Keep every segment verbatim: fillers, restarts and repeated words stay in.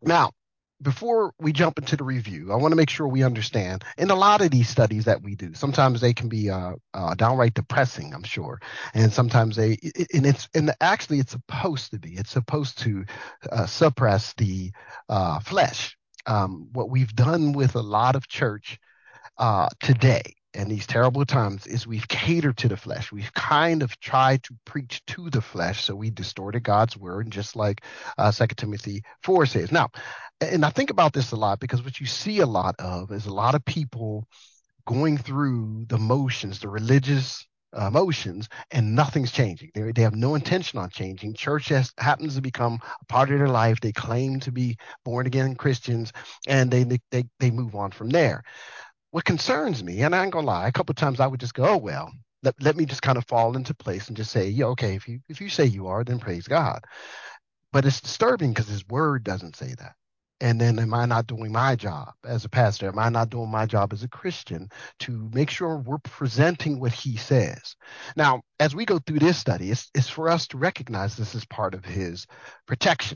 Now, before we jump into the review, I want to make sure we understand. In a lot of these studies that we do, sometimes they can be uh, uh, downright depressing, I'm sure, and sometimes they, it, and it's, and actually, it's supposed to be. It's supposed to uh, suppress the uh, flesh. Um, what we've done with a lot of church uh, today and these terrible times is we've catered to the flesh. We've kind of tried to preach to the flesh, so we distorted God's word, just like uh, Second Timothy four says. Now, and I think about this a lot because what you see a lot of is a lot of people going through the motions, the religious uh, motions, and nothing's changing. They, they have no intention on changing. Church has, happens to become a part of their life. They claim to be born again Christians, and they they they move on from there. What concerns me, and I ain't gonna lie, a couple of times I would just go, oh well, let, let me just kind of fall into place and just say, yeah, okay, if you if you say you are, then praise God. But it's disturbing because his word doesn't say that. And then am I not doing my job as a pastor? Am I not doing my job as a Christian to make sure we're presenting what he says? Now, as we go through this study, it's, it's for us to recognize this is part of his protection.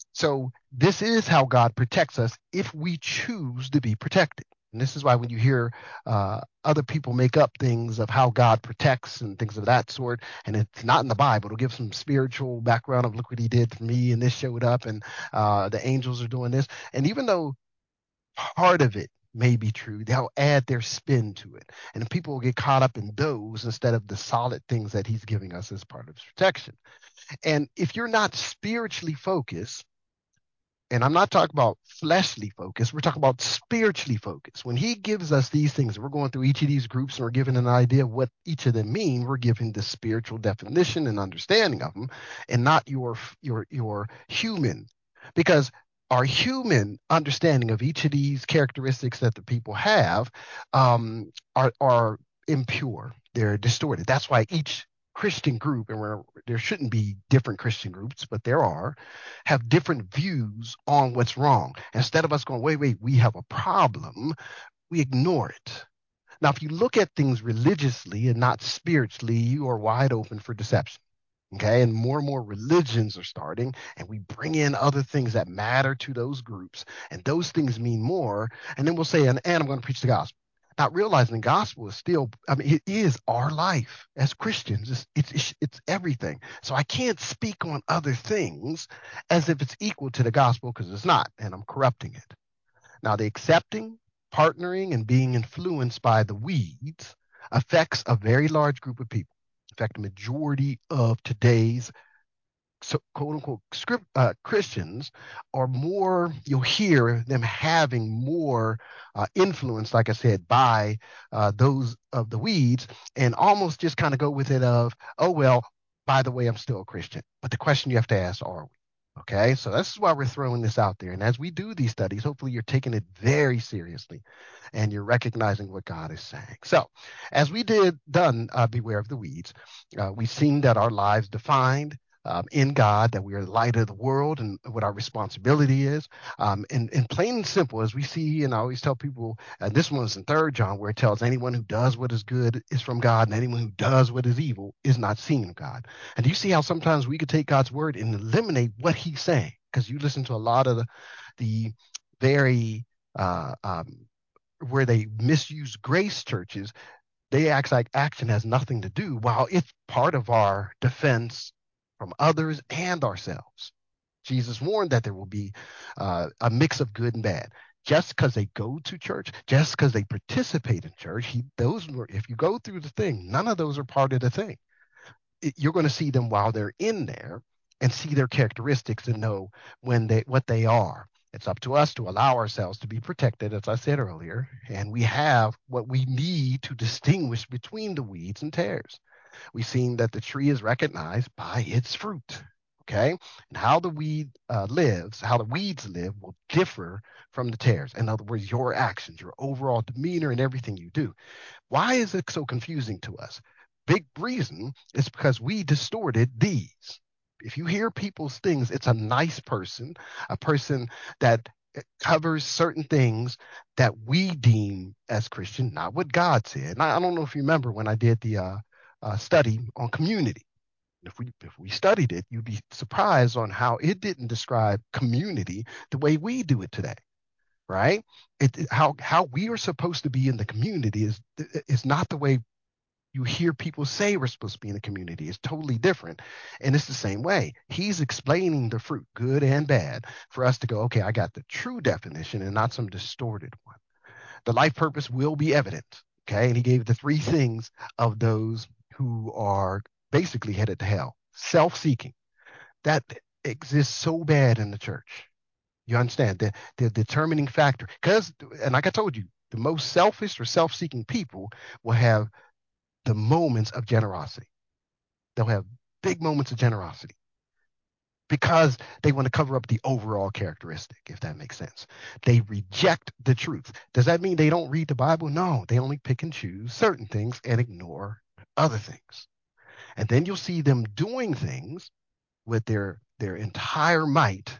So this is how God protects us if we choose to be protected. And this is why when you hear uh, other people make up things of how God protects and things of that sort, and it's not in the Bible, it'll give some spiritual background of look what he did for me, and this showed up, and uh, the angels are doing this. And even though part of it may be true, they'll add their spin to it. And people will get caught up in those instead of the solid things that he's giving us as part of his protection. And if you're not spiritually focused, and I'm not talking about fleshly focus. We're talking about spiritually focused. When he gives us these things, we're going through each of these groups and we're given an idea of what each of them mean. We're giving the spiritual definition and understanding of them, and not your your your human, because our human understanding of each of these characteristics that the people have um, are are impure. They're distorted. That's why each Christian group, and where there shouldn't be different Christian groups, but there are, have different views on what's wrong. Instead of us going, wait, wait, we have a problem, we ignore it. Now, if you look at things religiously and not spiritually, you are wide open for deception. Okay. And more and more religions are starting, and we bring in other things that matter to those groups, and those things mean more. And then we'll say, and, and I'm going to preach the gospel. Not realizing the gospel is still, I mean, it is our life as Christians. It's, it's, it's, it's everything. So I can't speak on other things as if it's equal to the gospel because it's not, and I'm corrupting it. Now, the accepting, partnering, and being influenced by the weeds affects a very large group of people. In fact, the majority of today's so quote unquote script uh, Christians are more, you'll hear them having more uh, influence, like I said, by uh, those of the weeds, and almost just kind of go with it of, oh, well, by the way, I'm still a Christian. But the question you have to ask, are we? Okay, so this is why we're throwing this out there. And as we do these studies, hopefully you're taking it very seriously and you're recognizing what God is saying. So, as we did done, uh, Beware of the Weeds, uh, we've seen that our lives defined um, in God, that we are the light of the world and what our responsibility is. Um, and, and plain and simple, as we see, and I always tell people, and this one's in Third John, where it tells anyone who does what is good is from God, and anyone who does what is evil is not seen of God. And do you see how sometimes we could take God's word and eliminate what he's saying? Because you listen to a lot of the, the very, uh, um, where they misuse grace churches, they act like action has nothing to do, while it's part of our defense from others and ourselves. Jesus warned that there will be uh, a mix of good and bad. Just because they go to church, just because they participate in church, he, those were, if you go through the thing, none of those are part of the thing. It, you're going to see them while they're in there and see their characteristics and know when they what they are. It's up to us to allow ourselves to be protected, as I said earlier, and we have what we need to distinguish between the weeds and tares. We've seen that the tree is recognized by its fruit. Okay, and how the weed uh, lives, how the weeds live, will differ from the tares. In other words, your actions, your overall demeanor, and everything you do. Why is it so confusing to us? Big reason is because we distorted these. If you hear people's things, it's a nice person, a person that covers certain things that we deem as Christian, not what God said. And I, I don't know if you remember when I did the uh, uh, study on community. If we if we studied it, you'd be surprised on how it didn't describe community the way we do it today, right? It, it- how how we are supposed to be in the community is is not the way you hear people say we're supposed to be in the community. It's totally different. And it's the same way. He's explaining the fruit, good and bad, for us to go, okay, I got the true definition and not some distorted one. The life purpose will be evident. Okay. And he gave the three things of those who are basically headed to hell. Self seeking. That exists so bad in the church. You understand the, the determining factor. Because, and like I told you, the most selfish or self seeking people will have the moments of generosity. They'll have big moments of generosity because they want to cover up the overall characteristic, if that makes sense. They reject the truth. Does that mean they don't read the Bible? No, they only pick and choose certain things and ignore other things. And then you'll see them doing things with their their entire might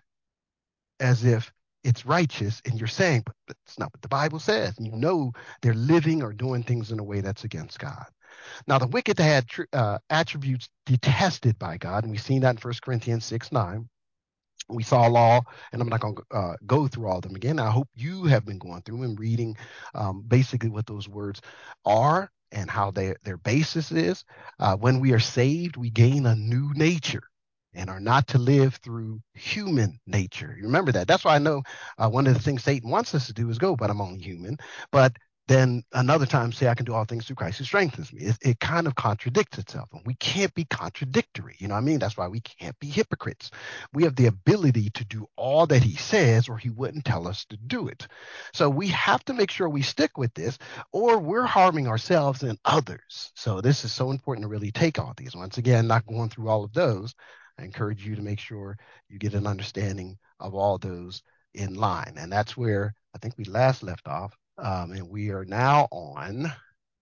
as if it's righteous, and you're saying, but that's not what the Bible says. And you know they're living or doing things in a way that's against God. Now, the wicked had uh, attributes detested by God, and we've seen that in First Corinthians six nine. We saw law, and I'm not going to uh, go through all of them again. I hope you have been going through and reading um, basically what those words are and how they, their basis is. Uh, when we are saved, we gain a new nature and are not to live through human nature. You remember that. That's why I know uh, one of the things Satan wants us to do is go, but I'm only human. But then another time say I can do all things through Christ who strengthens me. It, it kind of contradicts itself, and we can't be contradictory. You know what I mean? That's why we can't be hypocrites. We have the ability to do all that he says, or he wouldn't tell us to do it. So we have to make sure we stick with this, or we're harming ourselves and others. So this is so important to really take all these. Once again, not going through all of those. I encourage you to make sure you get an understanding of all those in line. And that's where I think we last left off. Um, and we are now on,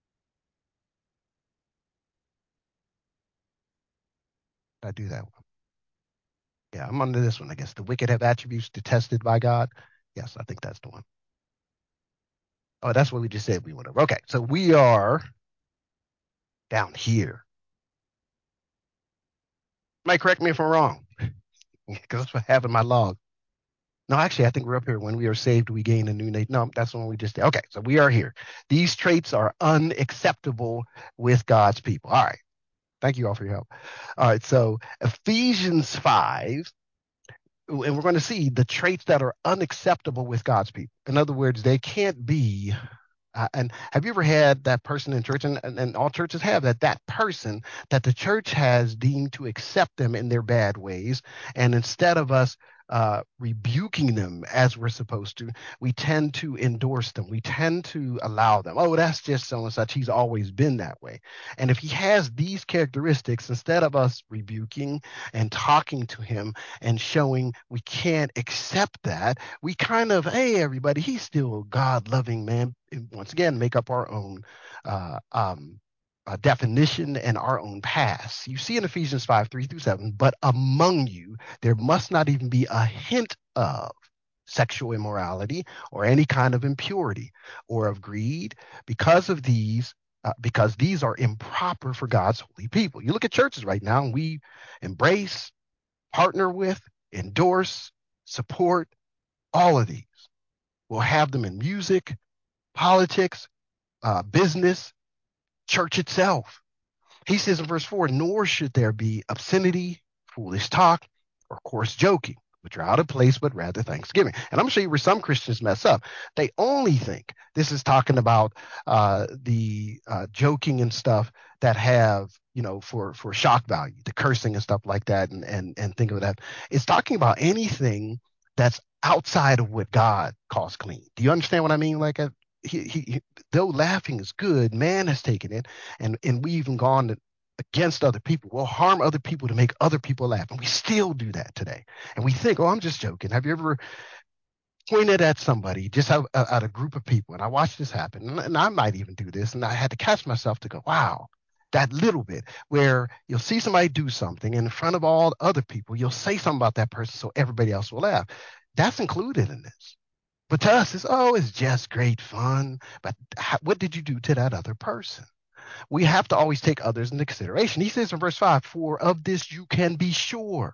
I do that one. Yeah, I'm under this one, I guess. The wicked have attributes detested by God. Yes, I think that's the one. Oh, that's what we just said we went over. Okay, so we are down here. Might correct me if I'm wrong, because that's what I have in my log. No, actually, I think we're up here. When we are saved, we gain a new nature. No, that's the one we just did. Okay, so we are here. These traits are unacceptable with God's people. All right. Thank you all for your help. All right, so Ephesians five, and we're going to see the traits that are unacceptable with God's people. In other words, they can't be. Uh, and have you ever had that person in church, and, and, and all churches have that, that person that the church has deemed to accept them in their bad ways, and instead of us uh, rebuking them as we're supposed to, we tend to endorse them. We tend to allow them. Oh, that's just so and such. He's always been that way. And if he has these characteristics, instead of us rebuking and talking to him and showing we can't accept that, we kind of, hey, everybody, he's still a God loving man. And once again, make up our own uh, um, uh, definition and our own paths. You see in Ephesians five, three through seven, but among you, there must not even be a hint of sexual immorality or any kind of impurity or of greed, because of these. Uh, because these are improper for God's holy people. You look at churches right now, and we embrace, partner with, endorse, support all of these. We'll have them in music, politics, uh, business, church itself. He says in verse four, nor should there be obscenity, foolish talk, or coarse joking, which are out of place, but rather thanksgiving. And I'm going to show you where some Christians mess up. They only think this is talking about uh, the uh, joking and stuff that have, you know, for for shock value, the cursing and stuff like that, and and and think of that. It's talking about anything that's outside of what God calls clean. Do you understand what I mean? Like, a, he, he, though laughing is good, man has taken it, and and we even gone against other people. We'll harm other people to make other people laugh. And we still do that today. And we think, oh, I'm just joking. Have you ever pointed at somebody, just out, at a group of people? And I watched this happen. And, and I might even do this. And I had to catch myself to go, wow, that little bit where you'll see somebody do something and in front of all other people, you'll say something about that person so everybody else will laugh. That's included in this. But to us, it's, oh, it's just great fun. But how, what did you do to that other person? We have to always take others into consideration. He says in verse five, for of this you can be sure.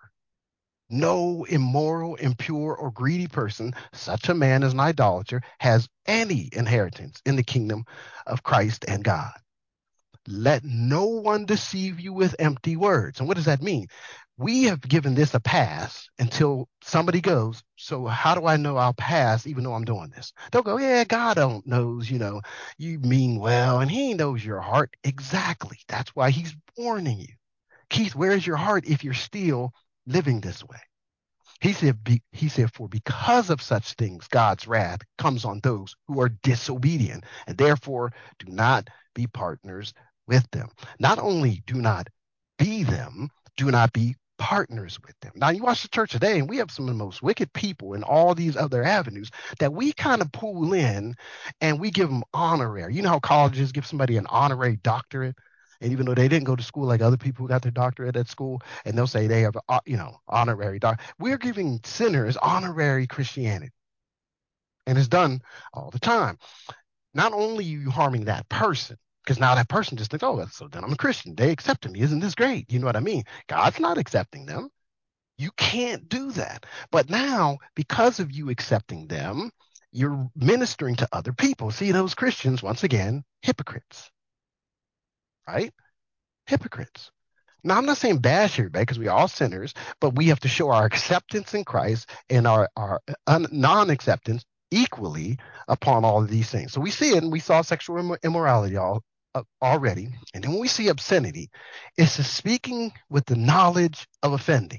No immoral, impure, or greedy person, such a man as an idolater, has any inheritance in the kingdom of Christ and God. Let no one deceive you with empty words. And what does that mean? We have given this a pass until somebody goes, so how do I know I'll pass even though I'm doing this? They'll go, yeah, God don't knows, you know, you mean well, and he knows your heart. Exactly. That's why he's warning you. Keith, where is your heart if you're still living this way? He said, be, he said, for because of such things, God's wrath comes on those who are disobedient, and therefore do not be partners with them. Not only do not be them, do not be partners with them. Now, you watch the church today, and we have some of the most wicked people in all these other avenues that we kind of pull in and we give them honorary. You know how colleges give somebody an honorary doctorate? And even though they didn't go to school like other people who got their doctorate at school, and they'll say they have, a, you know, honorary doc. We're giving sinners honorary Christianity, and it's done all the time. Not only are you harming that person, because now that person just thinks, oh, so then I'm a Christian. They accept me. Isn't this great? You know what I mean? God's not accepting them. You can't do that. But now, because of you accepting them, you're ministering to other people. See, those Christians, once again, hypocrites, right? Hypocrites. Now, I'm not saying bash everybody because we are all sinners, but we have to show our acceptance in Christ and our, our un- non-acceptance equally upon all of these things. So we see it, and we saw sexual imm- immorality all, uh, already. And then when we see obscenity, it's a speaking with the knowledge of offending.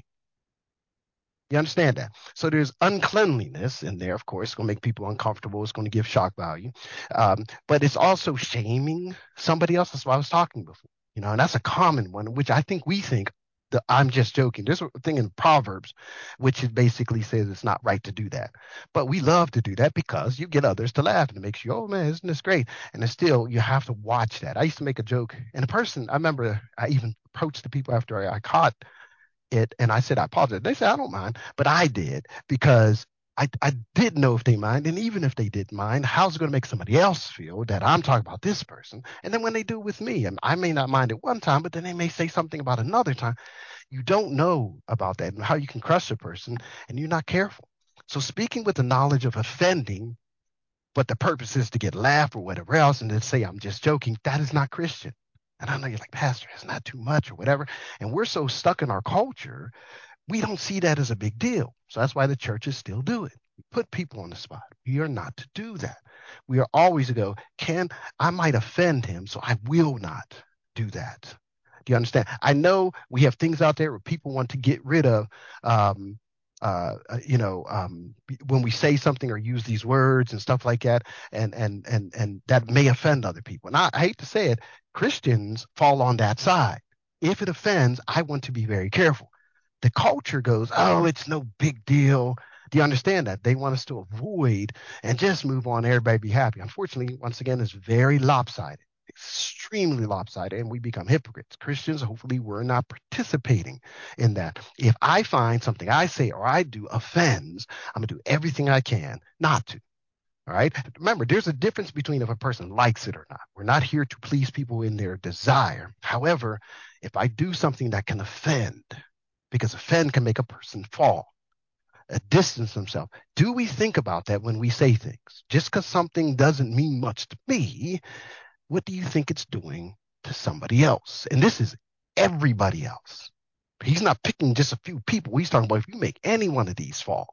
You understand that? So there's uncleanliness in there, of course. It's going to make people uncomfortable. It's going to give shock value. Um, but it's also shaming somebody else. That's what I was talking before. You know, and that's a common one, which I think we think that I'm just joking. There's a thing in Proverbs, which it basically says it's not right to do that. But we love to do that because you get others to laugh and it makes you, oh man, isn't this great? And it's still, you have to watch that. I used to make a joke, and a person, I remember I even approached the people after I, I caught it, and I said I apologize. They said I don't mind, but I did because I I didn't know if they mind, and even if they didn't mind, how's it going to make somebody else feel that I'm talking about this person? And then when they do with me, and I may not mind it one time, but then they may say something about another time. You don't know about that and how you can crush a person, and you're not careful. So speaking with the knowledge of offending, but the purpose is to get laugh or whatever else, and then say I'm just joking, that is not Christian. And I know you're like, Pastor, it's not too much or whatever. And we're so stuck in our culture, we don't see that as a big deal. So that's why the churches still do it. We put people on the spot. We are not to do that. We are always to go, can I might offend him, so I will not do that. Do you understand? I know we have things out there where people want to get rid of um, uh, uh, you know, um, when we say something or use these words and stuff like that, and and and and that may offend other people. And I, I hate to say it, Christians fall on that side. If it offends, I want to be very careful. The culture goes, oh, it's no big deal. Do you understand that? They want us to avoid and just move on, everybody be happy. Unfortunately, once again, it's very lopsided, extremely lopsided, and we become hypocrites. Christians, hopefully, we're not participating in that. If I find something I say or I do offends, I'm going to do everything I can not to. All right. Remember, there's a difference between if a person likes it or not. We're not here to please people in their desire. However, if I do something that can offend, because offend can make a person fall, uh, distance themselves. Do we think about that when we say things? Just because something doesn't mean much to me, what do you think it's doing to somebody else? And this is everybody else. He's not picking just a few people. He's talking about if you make any one of these fall.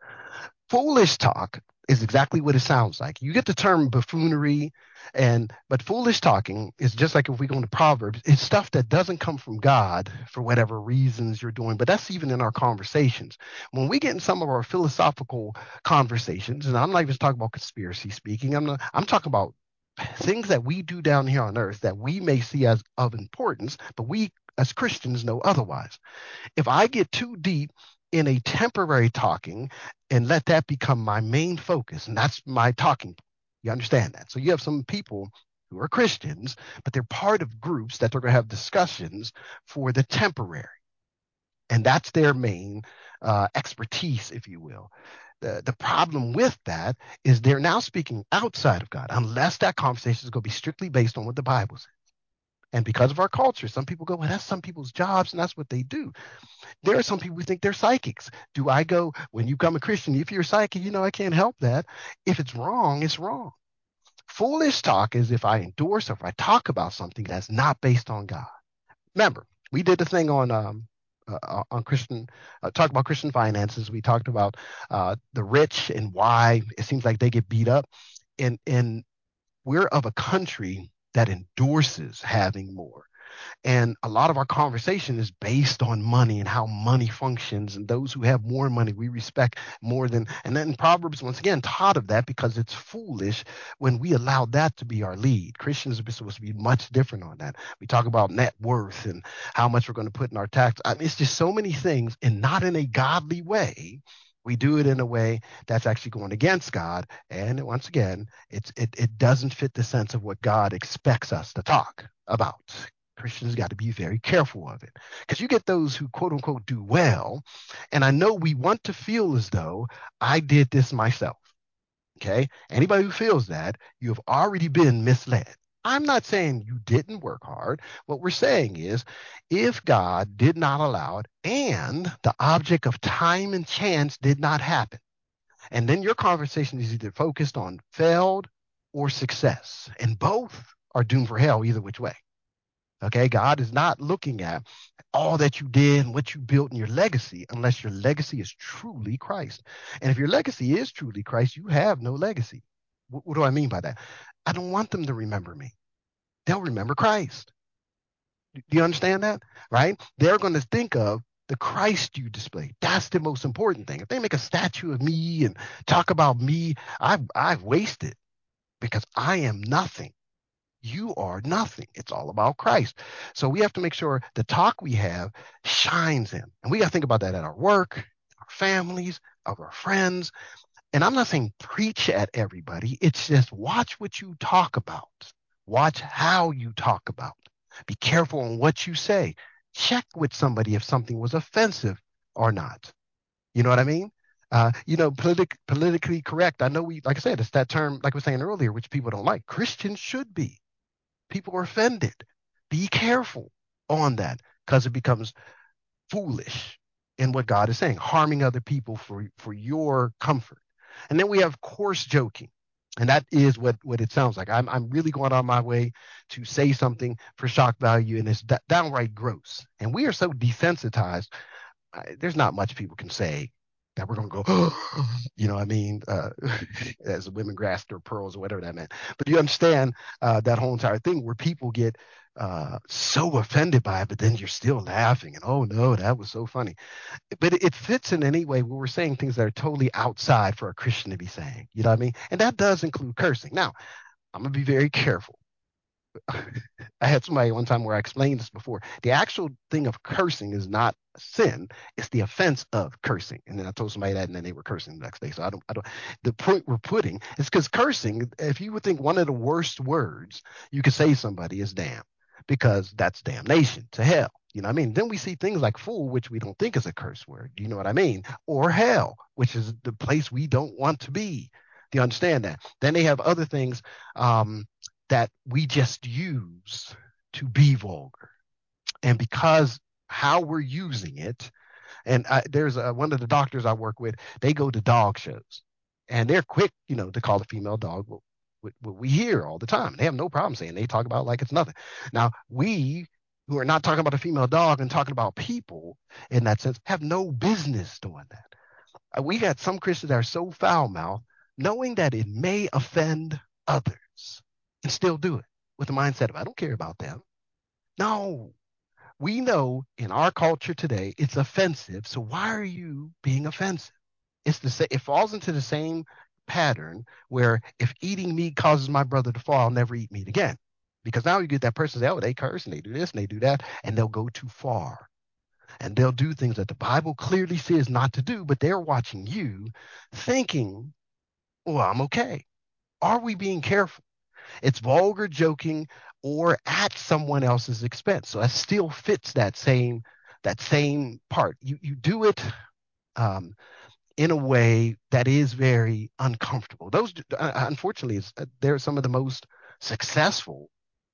Foolish talk is exactly what it sounds like. You get the term buffoonery, and but foolish talking is just like if we go into Proverbs, it's stuff that doesn't come from God for whatever reasons you're doing. But that's even in our conversations. When we get in some of our philosophical conversations, and I'm not even talking about conspiracy speaking, I'm not, I'm talking about things that we do down here on earth that we may see as of importance, but we as Christians know otherwise. If I get too deep in a temporary talking and let that become my main focus, and that's my talking point, you understand that? So you have some people who are Christians, but they're part of groups that they're going to have discussions for the temporary. And that's their main uh, expertise, if you will. The, the problem with that is they're now speaking outside of God, unless that conversation is going to be strictly based on what the Bible says. And because of our culture, some people go, well, that's some people's jobs and that's what they do. There are some people who think they're psychics. Do I go, when you become a Christian, if you're psychic, you know, I can't help that. If it's wrong, it's wrong. Foolish talk is if I endorse or if I talk about something that's not based on God. Remember, we did the thing on um, uh, uh, on Christian, uh, talked about Christian finances. We talked about uh, the rich and why it seems like they get beat up. And and we're of a country that endorses having more. And a lot of our conversation is based on money and how money functions. And those who have more money, we respect more than. And then Proverbs, once again, taught of that because it's foolish when we allow that to be our lead. Christians are supposed to be much different on that. We talk about net worth and how much we're going to put in our tax. I mean, it's just so many things, and not in a godly way. We do it in a way that's actually going against God. And once again, it's it, it doesn't fit the sense of what God expects us to talk about. Christians got to be very careful of it because you get those who quote unquote do well. And I know we want to feel as though I did this myself. Okay. Anybody who feels that, you have already been misled. I'm not saying you didn't work hard. What we're saying is if God did not allow it and the object of time and chance did not happen, and then your conversation is either focused on failed or success, and both are doomed for hell either which way. Okay, God is not looking at all that you did and what you built in your legacy unless your legacy is truly Christ. And if your legacy is truly Christ, you have no legacy. What, what do I mean by that? I don't want them to remember me. They'll remember Christ. Do you understand that? Right? They're going to think of the Christ you display. That's the most important thing. If they make a statue of me and talk about me, I've, I've wasted because I am nothing. You are nothing. It's all about Christ. So we have to make sure the talk we have shines him. And we got to think about that at our work, our families, of our friends. And I'm not saying preach at everybody. It's just watch what you talk about. Watch how you talk about. Be careful on what you say. Check with somebody if something was offensive or not. You know what I mean? Uh, you know, politic, politically correct. I know we, like I said, it's that term, like I was saying earlier, which people don't like. Christians should be. People are offended. Be careful on that because it becomes foolish in what God is saying, harming other people for, for your comfort. And then we have coarse joking. And that is what, what it sounds like. I'm, I'm really going on my way to say something for shock value, and it's da- downright gross. And we are so desensitized. I, there's not much people can say that we're going to go, you know what I mean, uh, as women grasp their pearls or whatever that meant. But you understand uh, that whole entire thing where people get uh, so offended by it, but then you're still laughing and, oh no, that was so funny. But it, it fits in any way where we're saying things that are totally outside for a Christian to be saying, you know what I mean? And that does include cursing. Now, I'm going to be very careful. I had somebody one time where I explained this before. The actual thing of cursing is not sin; it's the offense of cursing. And then I told somebody that, and then they were cursing the next day. So I don't, I don't. The point we're putting is because cursing. If you would think one of the worst words you could say to somebody is "damn," because that's damnation to hell. You know what I mean? Then we see things like fool, which we don't think is a curse word. You know what I mean? Or hell, which is the place we don't want to be. Do you understand that? Then they have other things. Um, that we just use to be vulgar. And because how we're using it, and I, there's a, one of the doctors I work with, they go to dog shows and they're quick, you know, to call a female dog what, what, what we hear all the time. They have no problem saying they talk about it like it's nothing. Now, we who are not talking about a female dog and talking about people in that sense have no business doing that. Uh, we got some Christians that are so foul mouthed, knowing that it may offend others, and still do it with the mindset of, I don't care about them. No, we know in our culture today it's offensive. So why are you being offensive? It's the sa- it falls into the same pattern where if eating meat causes my brother to fall, I'll never eat meat again. Because now you get that person say, oh, they curse and they do this and they do that, and they'll go too far. And they'll do things that the Bible clearly says not to do, but they're watching you thinking, well, I'm okay. Are we being careful? It's vulgar joking or at someone else's expense. So that still fits that same that same part. You you do it um, in a way that is very uncomfortable. Those uh, unfortunately is, uh, they're some of the most successful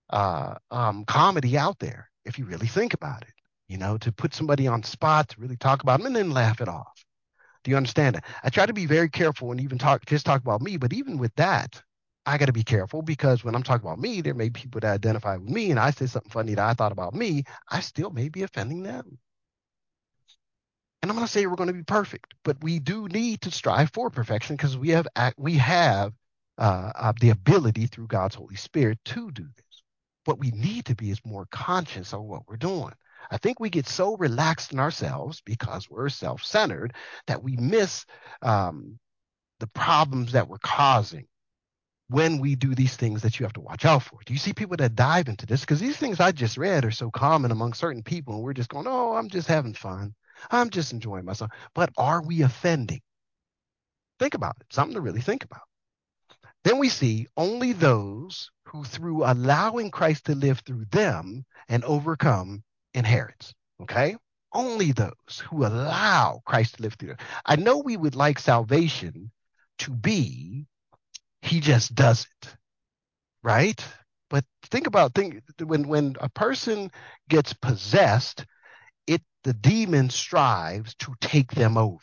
uh, um, comedy out there, if you really think about it. You know, to put somebody on the spot, to really talk about them and then laugh it off. Do you understand that? I try to be very careful and even talk just talk about me, but even with that, I got to be careful because when I'm talking about me, there may be people that identify with me, and I say something funny that I thought about me, I still may be offending them. And I'm not saying we're going to be perfect, but we do need to strive for perfection because we have we have uh, uh, the ability through God's Holy Spirit to do this. What we need to be is more conscious of what we're doing. I think we get so relaxed in ourselves because we're self-centered that we miss um, the problems that we're causing when we do these things that you have to watch out for. Do you see people that dive into this? Because these things I just read are so common among certain people, and we're just going, oh, I'm just having fun. I'm just enjoying myself. But are we offending? Think about it. Something to really think about. Then we see only those who, through allowing Christ to live through them and overcome, inherits. Okay? Only those who allow Christ to live through them. I know we would like salvation to be, he just does it, right? But think about think when when a person gets possessed, it the demon strives to take them over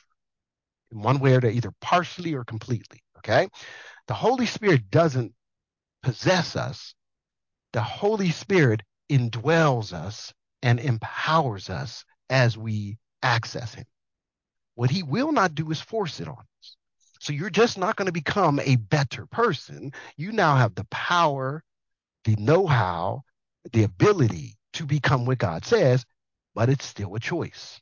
in one way or the either partially or completely. Okay, the Holy Spirit doesn't possess us. The Holy Spirit indwells us and empowers us as we access Him. What He will not do is force it on us. So you're just not going to become a better person. You now have the power, the know-how, the ability to become what God says, but it's still a choice.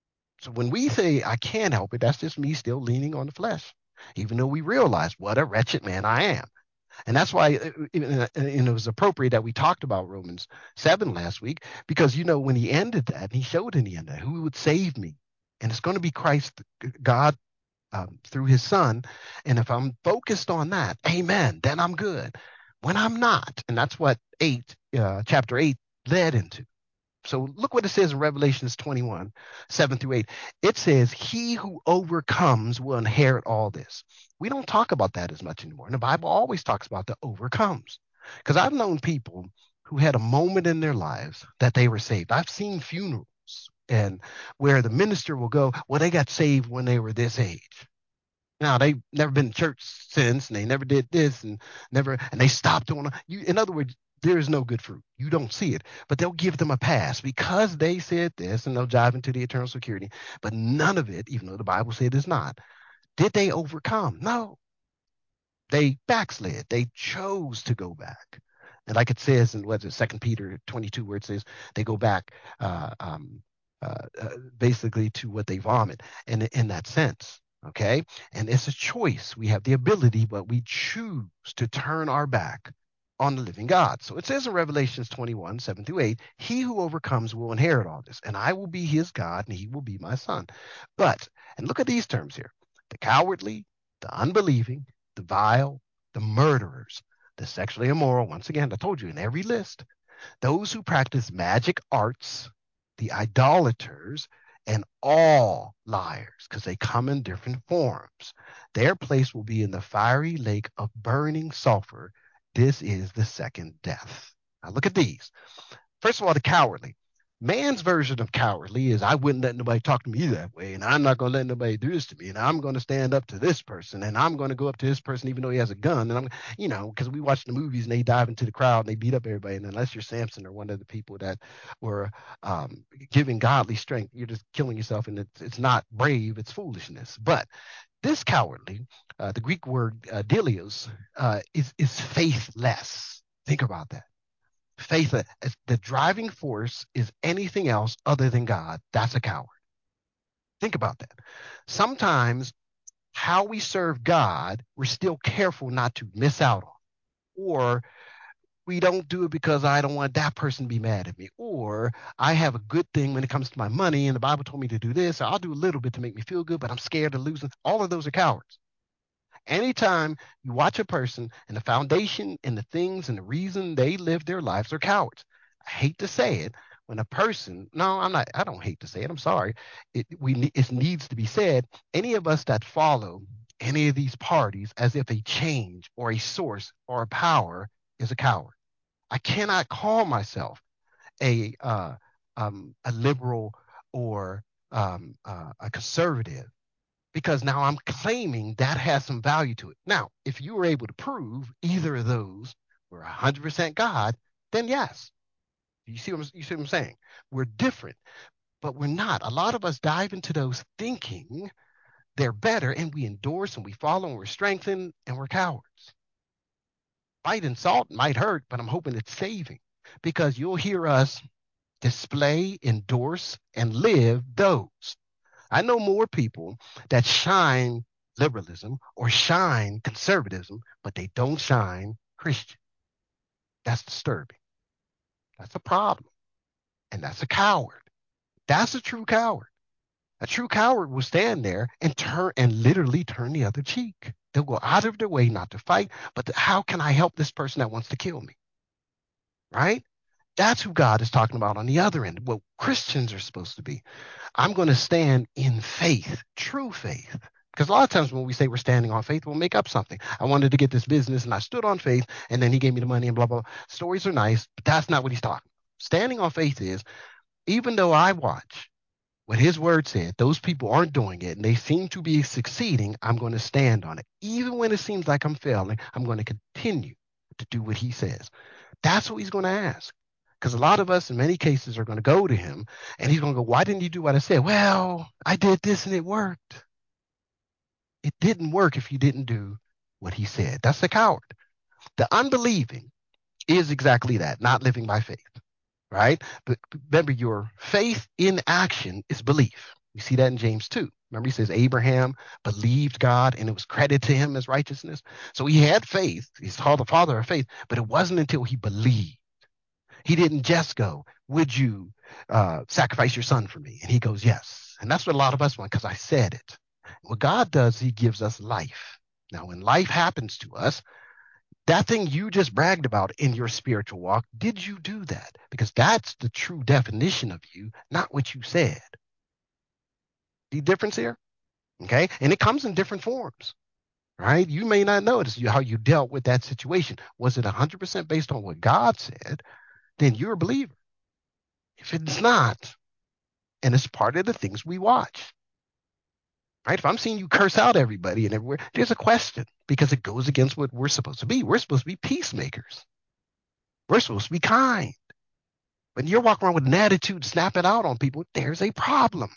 So when we say I can't help it, that's just me still leaning on the flesh, even though we realize what a wretched man I am. And that's why uh, it, it was appropriate that we talked about Romans seven last week, because, you know, when he ended that, and he showed in the end that who would save me. And it's going to be Christ, God, um, through his son. And if I'm focused on that, amen, then I'm good. When I'm not, and that's what eight, uh, chapter eight led into. So look what it says in Revelations twenty-one, seven through eight. It says, he who overcomes will inherit all this. We don't talk about that as much anymore. And the Bible always talks about the overcomes. Because I've known people who had a moment in their lives that they were saved. I've seen funerals and where the minister will go, well, they got saved when they were this age. Now they've never been to church since, and they never did this, and never, and they stopped doing. You, in other words, there is no good fruit. You don't see it, but they'll give them a pass because they said this, and they'll dive into the eternal security. But none of it, even though the Bible said it's not, did they overcome? No, they backslid. They chose to go back. And like it says in what's it, Second Peter twenty-two, where it says they go back uh, um, uh, uh, basically to what they vomit. And in that sense, okay. And it's a choice. We have the ability, but we choose to turn our back on the living God. So it says in Revelations twenty-one, seven through eight, he who overcomes will inherit all this, and I will be his God, and he will be my son. But, and look at these terms here, the cowardly, the unbelieving, the vile, the murderers, the sexually immoral. Once again, I told you in every list, those who practice magic arts, the idolaters, and all liars, because they come in different forms. Their place will be in the fiery lake of burning sulfur. This is the second death. Now look at these. First of all, the cowardly. Man's version of cowardly is I wouldn't let nobody talk to me that way, and I'm not going to let nobody do this to me, and I'm going to stand up to this person, and I'm going to go up to this person even though he has a gun, and I'm, you know, because we watch the movies and they dive into the crowd and they beat up everybody, and unless you're Samson or one of the people that were um, giving godly strength, you're just killing yourself, and it's, it's not brave, it's foolishness. But this cowardly, uh, the Greek word uh, delios, uh, is is faithless. Think about that. Faith, uh, the driving force is anything else other than God. That's a coward. Think about that. Sometimes how we serve God, we're still careful not to miss out on. Or we don't do it because I don't want that person to be mad at me. Or I have a good thing when it comes to my money and the Bible told me to do this. So I'll do a little bit to make me feel good, but I'm scared of losing. All of those are cowards. Anytime you watch a person and the foundation and the things and the reason they live their lives are cowards. I hate to say it. When a person, no, I'm not, I don't hate to say it. I'm sorry. It, we, it needs to be said. Any of us that follow any of these parties as if a change or a source or a power is a coward. I cannot call myself a uh, um, a liberal or um, uh, a conservative because now I'm claiming that has some value to it. Now, if you were able to prove either of those were one hundred percent God, then yes. You see what I'm, you see what I'm saying? We're different, but we're not. A lot of us dive into those thinking they're better, and we endorse and we follow and we're strengthened and we're cowards. Might insult, might hurt, but I'm hoping it's saving because you'll hear us display, endorse, and live those. I know more people that shine liberalism or shine conservatism, but they don't shine Christian. That's disturbing. That's a problem. And that's a coward. That's a true coward. A true coward will stand there and turn and literally turn the other cheek. They'll go out of their way not to fight, but to, how can I help this person that wants to kill me? Right? That's who God is talking about on the other end, what Christians are supposed to be. I'm going to stand in faith, true faith. Because a lot of times when we say we're standing on faith, we'll make up something. I wanted to get this business and I stood on faith and then he gave me the money and blah, blah. Stories are nice, but that's not what he's talking about. Standing on faith is even though I watch what his word said, those people aren't doing it and they seem to be succeeding, I'm going to stand on it. Even when it seems like I'm failing, I'm going to continue to do what he says. That's what he's going to ask. Because a lot of us, in many cases, are going to go to him and he's going to go, why didn't you do what I said? Well, I did this and it worked. It didn't work if you didn't do what he said. That's a coward. The unbelieving is exactly that, not living by faith, right? But remember, your faith in action is belief. You see that in James two. Remember, he says Abraham believed God and it was credited to him as righteousness. So he had faith. He's called the father of faith, but it wasn't until he believed. He didn't just go, would you uh, sacrifice your son for me? And he goes, yes. And that's what a lot of us want because I said it. What God does, he gives us life. Now, when life happens to us, that thing you just bragged about in your spiritual walk, did you do that? Because that's the true definition of you, not what you said. The difference here? Okay. And it comes in different forms, right? You may not notice how you dealt with that situation. Was it one hundred percent based on what God said? Then you're a believer. If it's not, and it's part of the things we watch, right? If I'm seeing you curse out everybody and everywhere, there's a question because it goes against what we're supposed to be. We're supposed to be peacemakers. We're supposed to be kind. When you're walking around with an attitude, snapping out on people, there's a problem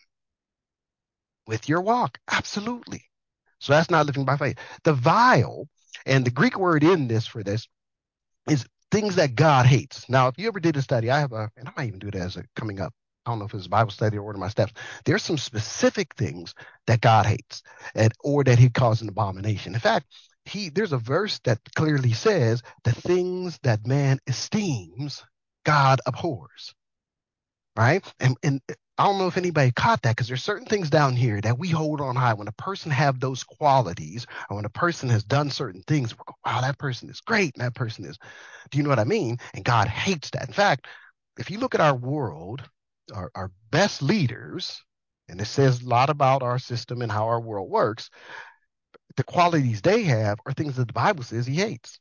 with your walk. Absolutely. So that's not living by faith. The vile, and the Greek word in this for this is things that God hates. Now, if you ever did a study, I have a, and I might even do it as a coming up. I don't know if it's a Bible study or Order My Steps. There's some specific things that God hates, and or that He calls an abomination. In fact, he there's a verse that clearly says the things that man esteems, God abhors. Right? And and I don't know if anybody caught that because there's certain things down here that we hold on high. When a person have those qualities, or when a person has done certain things, we go, wow, that person is great, and that person is. Do you know what I mean? And God hates that. In fact, if you look at our world, our, our best leaders, and it says a lot about our system and how our world works, the qualities they have are things that the Bible says He hates.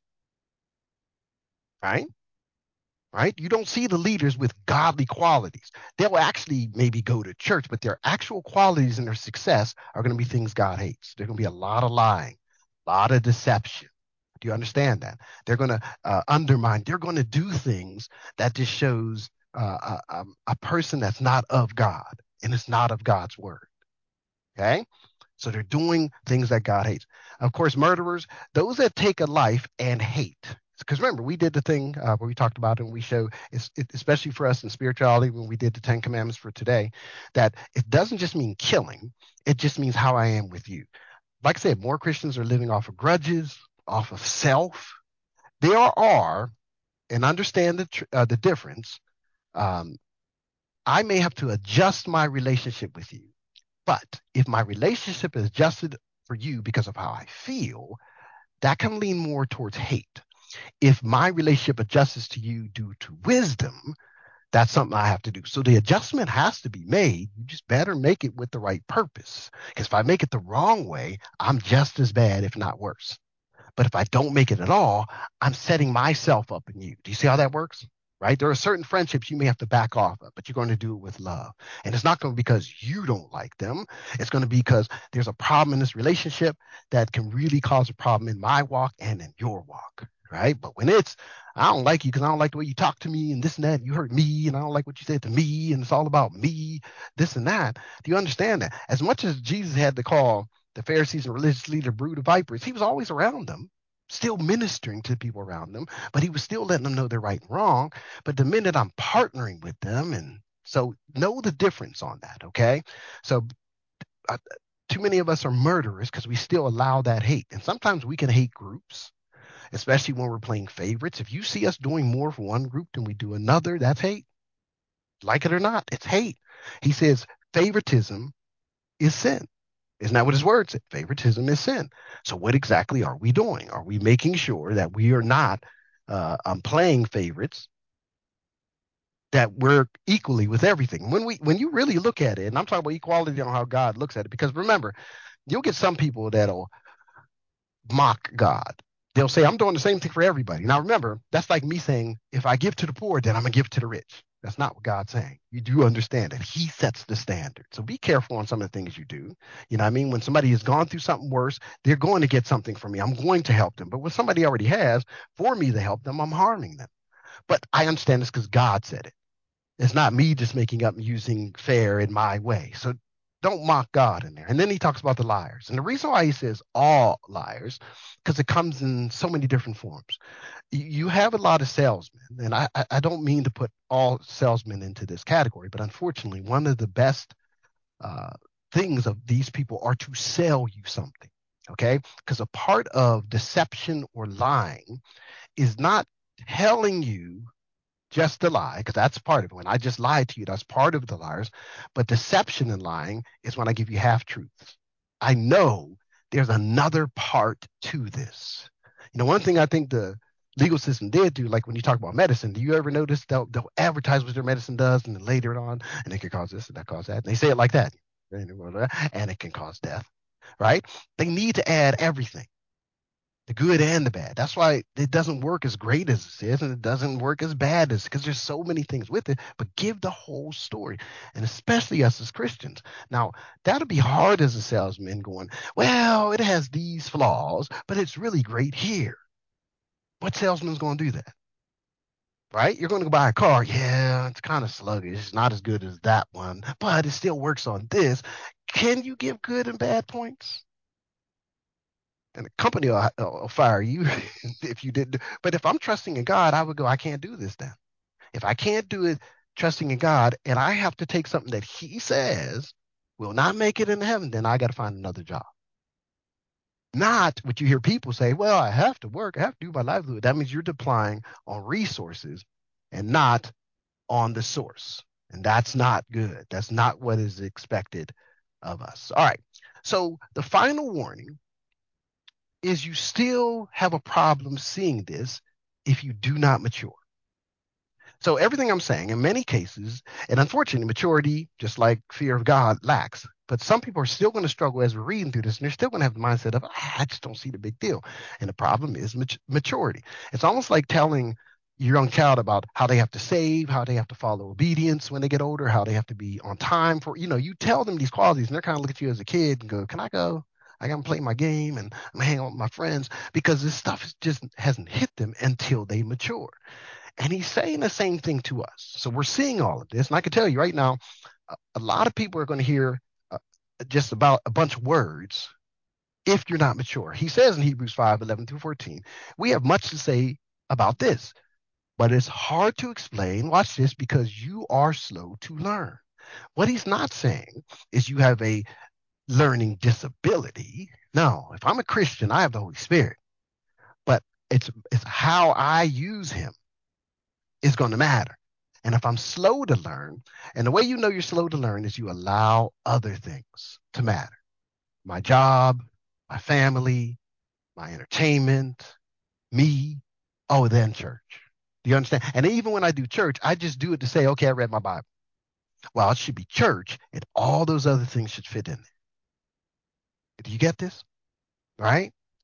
Right? Right? You don't see the leaders with godly qualities. They'll actually maybe go to church, but their actual qualities and their success are going to be things God hates. There's going to be a lot of lying, a lot of deception. Do you understand that? They're going to uh, undermine, they're going to do things that just shows uh, a, a, a person that's not of God and it's not of God's word. Okay? So they're doing things that God hates. Of course, murderers, those that take a life and hate. Because remember, we did the thing uh, where we talked about it and we show, it's, it, especially for us in spirituality, when we did the Ten Commandments for today, that it doesn't just mean killing, it just means how I am with you. Like I said, more Christians are living off of grudges, off of self. There are, and understand the, tr- uh, the difference, um, I may have to adjust my relationship with you. But if my relationship is adjusted for you because of how I feel, that can lean more towards hate. If my relationship adjusts to you due to wisdom, that's something I have to do. So the adjustment has to be made. You just better make it with the right purpose. Because if I make it the wrong way, I'm just as bad, if not worse. But if I don't make it at all, I'm setting myself up in you. Do you see how that works? Right? There are certain friendships you may have to back off of, but you're going to do it with love. And it's not going to be because you don't like them. It's going to be because there's a problem in this relationship that can really cause a problem in my walk and in your walk. Right? But when it's, I don't like you because I don't like the way you talk to me and this and that, and you hurt me and I don't like what you said to me and it's all about me, this and that. Do you understand that? As much as Jesus had to call the Pharisees and religious leaders brood of vipers, he was always around them, still ministering to people around them, but he was still letting them know they're right and wrong. But the minute I'm partnering with them, and so know the difference on that, okay? So uh, too many of us are murderers because we still allow that hate. And sometimes we can hate groups, especially when we're playing favorites. If you see us doing more for one group than we do another, that's hate. Like it or not, it's hate. He says favoritism is sin. Isn't that what his word said? Favoritism is sin. So what exactly are we doing? Are we making sure that we are not uh, um, playing favorites, that we're equally with everything? When we when you really look at it, and I'm talking about equality on how God looks at it, because remember, you'll get some people that'll mock God. They'll say, I'm doing the same thing for everybody. Now remember, that's like me saying, if I give to the poor, then I'm gonna give to the rich. That's not what God's saying. You do understand that He sets the standard. So be careful on some of the things you do. You know what I mean? When somebody has gone through something worse, they're going to get something from me. I'm going to help them. But when somebody already has, for me to help them, I'm harming them. But I understand this because God said it. It's not me just making up and using fair in my way. So don't mock God in there. And then he talks about the liars. And the reason why he says all liars, because it comes in so many different forms. You have a lot of salesmen, and I, I don't mean to put all salesmen into this category, but unfortunately, one of the best uh, things of these people are to sell you something. Okay. Because a part of deception or lying is not telling you just to lie, because that's part of it. When I just lie to you, that's part of the liars. But deception and lying is when I give you half truths. I know there's another part to this. You know, one thing I think the legal system did do, like when you talk about medicine, do you ever notice they'll, they'll advertise what their medicine does and then later on, and it can cause this and that cause that. And they say it like that, and it can cause death, right? They need to add everything, the good and the bad. That's why it doesn't work as great as it is, and it doesn't work as bad as, because there's so many things with it. But give the whole story, and especially us as Christians. Now that'll be hard as a salesman going, well, it has these flaws, but it's really great here. What salesman's going to do that? Right? You're going to go buy a car. Yeah, it's kind of sluggish. It's not as good as that one, but it still works on this. Can you give good and bad points? And the company will, will fire you if you didn't. But if I'm trusting in God, I would go, I can't do this then. If I can't do it trusting in God and I have to take something that He says will not make it into heaven, then I got to find another job. Not what you hear people say, well, I have to work, I have to do my livelihood. That means you're deploying on resources and not on the source. And that's not good. That's not what is expected of us. All right. So the final warning is you still have a problem seeing this if you do not mature. So everything I'm saying, in many cases, and unfortunately, maturity, just like fear of God, lacks. But some people are still going to struggle as we're reading through this, and they're still going to have the mindset of, ah, I just don't see the big deal. And the problem is mat- maturity. It's almost like telling your young child about how they have to save, how they have to follow obedience when they get older, how they have to be on time for, you know, you tell them these qualities, and they're kind of look at you as a kid and go, can I go? I got to play my game and I'm hanging out with my friends, because this stuff just hasn't hit them until they mature. And he's saying the same thing to us. So we're seeing all of this. And I can tell you right now, a, a lot of people are going to hear uh, just about a bunch of words if you're not mature. He says in Hebrews five eleven through fourteen, we have much to say about this, but it's hard to explain. Watch this, because you are slow to learn. What he's not saying is you have a learning disability. No, if I'm a Christian, I have the Holy Spirit, but it's it's how I use him is going to matter. And if I'm slow to learn, and the way you know you're slow to learn is you allow other things to matter. My job, my family, my entertainment, me, oh, then church. Do you understand? And even when I do church, I just do it to say, okay, I read my Bible. Well, it should be church, and all those other things should fit in there. Do you get this? Right?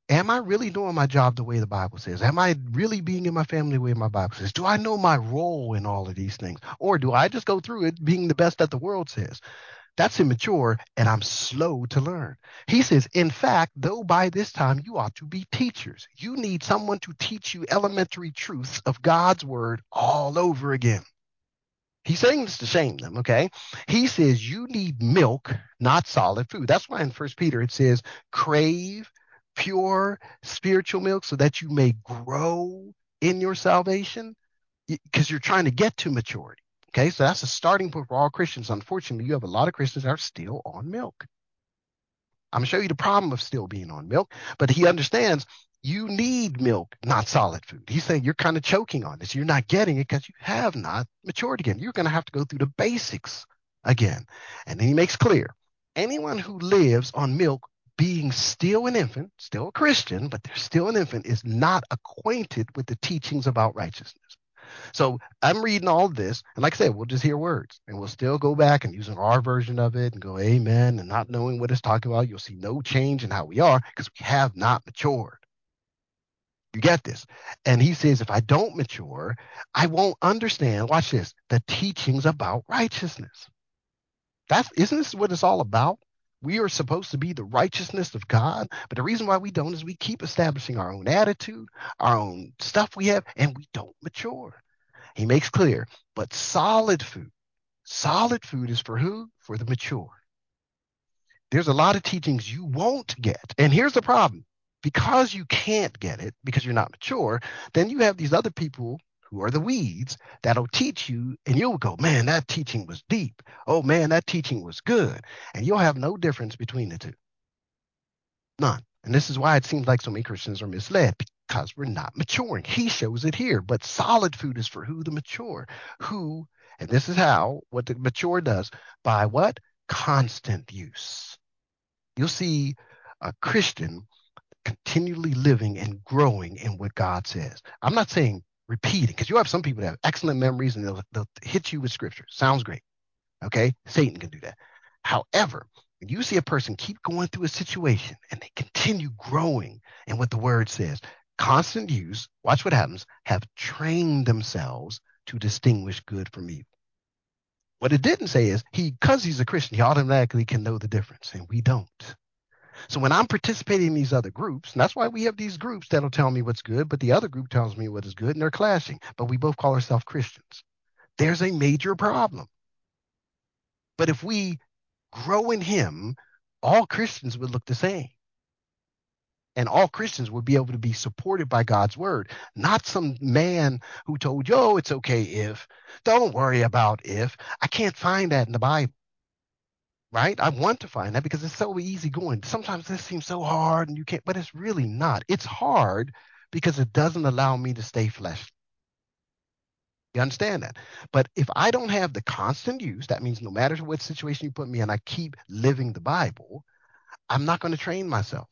Am I really doing my job the way the Bible says? Am I really being in my family the way my Bible says? Do I know my role in all of these things? Or do I just go through it being the best that the world says? That's immature, and I'm slow to learn. He says, in fact, though by this time you ought to be teachers. You need someone to teach you elementary truths of God's word all over again. He's saying this to shame them, okay? He says you need milk, not solid food. That's why in First Peter it says, crave pure spiritual milk so that you may grow in your salvation, because you're trying to get to maturity. Okay, so that's a starting point for all Christians. Unfortunately, you have a lot of Christians that are still on milk. I'm gonna show you the problem of still being on milk, but he understands you need milk, not solid food. He's saying you're kind of choking on this. You're not getting it because you have not matured again. You're going to have to go through the basics again. And then he makes clear anyone who lives on milk, being still an infant, still a Christian, but they're still an infant, is not acquainted with the teachings about righteousness. So I'm reading all this, and like I said, we'll just hear words, and we'll still go back and using our version of it and go, amen, and not knowing what it's talking about. You'll see no change in how we are because we have not matured. You get this? And he says, if I don't mature, I won't understand, watch this, the teachings about righteousness. That's, isn't this what it's all about? We are supposed to be the righteousness of God, but the reason why we don't is we keep establishing our own attitude, our own stuff we have, and we don't mature. He makes clear, but solid food, solid food is for who? For the mature. There's a lot of teachings you won't get. And here's the problem. Because you can't get it, because you're not mature, then you have these other people who are the weeds that'll teach you, and you'll go, man, that teaching was deep. Oh, man, that teaching was good. And you'll have no difference between the two. None. And this is why it seems like so many Christians are misled because we're not maturing. He shows it here. But solid food is for who? The mature. Who, and this is how, what the mature does, by what? Constant use. You'll see a Christian continually living and growing in what God says. I'm not saying repeating, because you have some people that have excellent memories and they'll, they'll hit you with scripture. Sounds great. Okay? Satan can do that. However, when you see a person keep going through a situation and they continue growing in what the word says, constant use, watch what happens, have trained themselves to distinguish good from evil. What it didn't say is he, because he's a Christian, he automatically can know the difference, and we don't. So when I'm participating in these other groups, and that's why we have these groups that'll tell me what's good, but the other group tells me what is good, and they're clashing. But we both call ourselves Christians. There's a major problem. But if we grow in him, all Christians would look the same. And all Christians would be able to be supported by God's word, not some man who told you, oh, it's okay if. Don't worry about if. I can't find that in the Bible, right? I want to find that because it's so easy going. Sometimes this seems so hard and you can't, but it's really not. It's hard because it doesn't allow me to stay fleshly. You understand that? But if I don't have the constant use, that means no matter what situation you put me in, I keep living the Bible, I'm not going to train myself.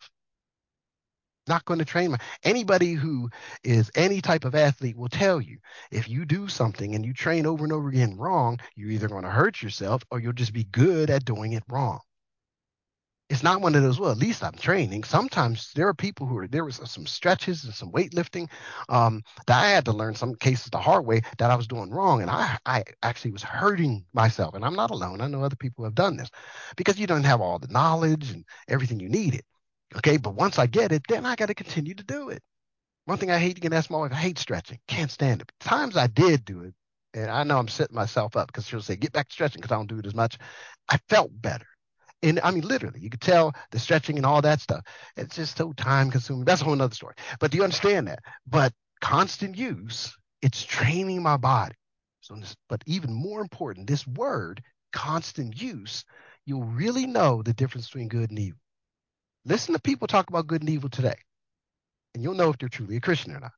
Not going to train my anybody who is any type of athlete will tell you if you do something and you train over and over again wrong, you're either going to hurt yourself or you'll just be good at doing it wrong. It's not one of those, well, at least I'm training. Sometimes there are people who are, there was some stretches and some weightlifting um, that I had to learn some cases the hard way that I was doing wrong. And I, I actually was hurting myself. And I'm not alone. I know other people have done this because you don't have all the knowledge and everything you needed. Okay. But once I get it, then I got to continue to do it. One thing I hate to get asked my wife, I hate stretching. Can't stand it. Times I did do it. And I know I'm setting myself up because she'll say, get back to stretching because I don't do it as much. I felt better. And I mean, literally, you could tell the stretching and all that stuff. It's just so time consuming. That's a whole nother story. But do you understand that? But constant use, it's training my body. So, this, but even more important, this word, constant use, you'll really know the difference between good and evil. Listen to people talk about good and evil today, and you'll know if they're truly a Christian or not.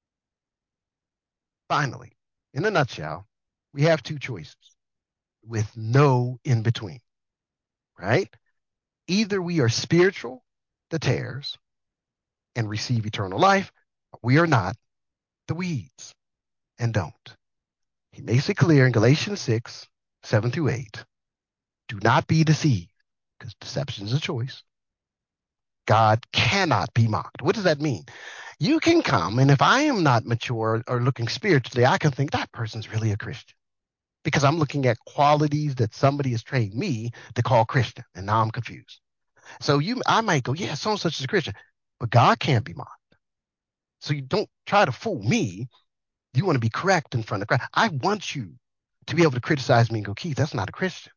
Finally, in a nutshell, we have two choices with no in between, right? Either we are spiritual, the tares, and receive eternal life. We are not the weeds and don't. He makes it clear in Galatians six, seven through eight. Do not be deceived, because deception is a choice. God cannot be mocked. What does that mean? You can come, and if I am not mature or looking spiritually, I can think that person's really a Christian because I'm looking at qualities that somebody has trained me to call Christian, and now I'm confused. So you, I might go, yeah, so and such is a Christian, but God can't be mocked. So you don't try to fool me. You want to be correct in front of Christ. I want you to be able to criticize me and go, Keith, that's not a Christian.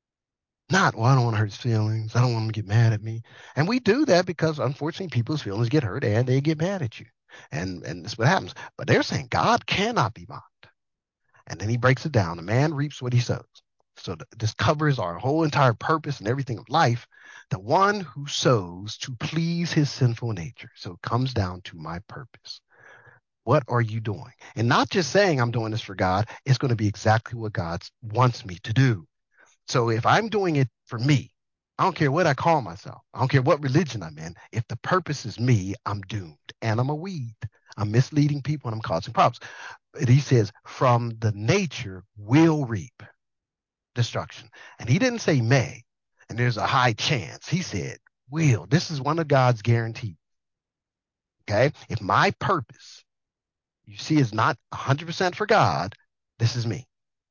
Not, well, I don't want to hurt his feelings. I don't want him to get mad at me. And we do that because unfortunately people's feelings get hurt and they get mad at you. And and that's what happens. But they're saying God cannot be mocked. And then he breaks it down. A man reaps what he sows. So th- this covers our whole entire purpose and everything of life. The one who sows to please his sinful nature. So it comes down to my purpose. What are you doing? And not just saying I'm doing this for God, it's going to be exactly what God wants me to do. So if I'm doing it for me, I don't care what I call myself. I don't care what religion I'm in. If the purpose is me, I'm doomed. And I'm a weed. I'm misleading people and I'm causing problems. And he says, from the nature will reap destruction. And he didn't say may. And there's a high chance. He said will. This is one of God's guarantees. Okay. If my purpose, you see, is not one hundred percent for God, this is me.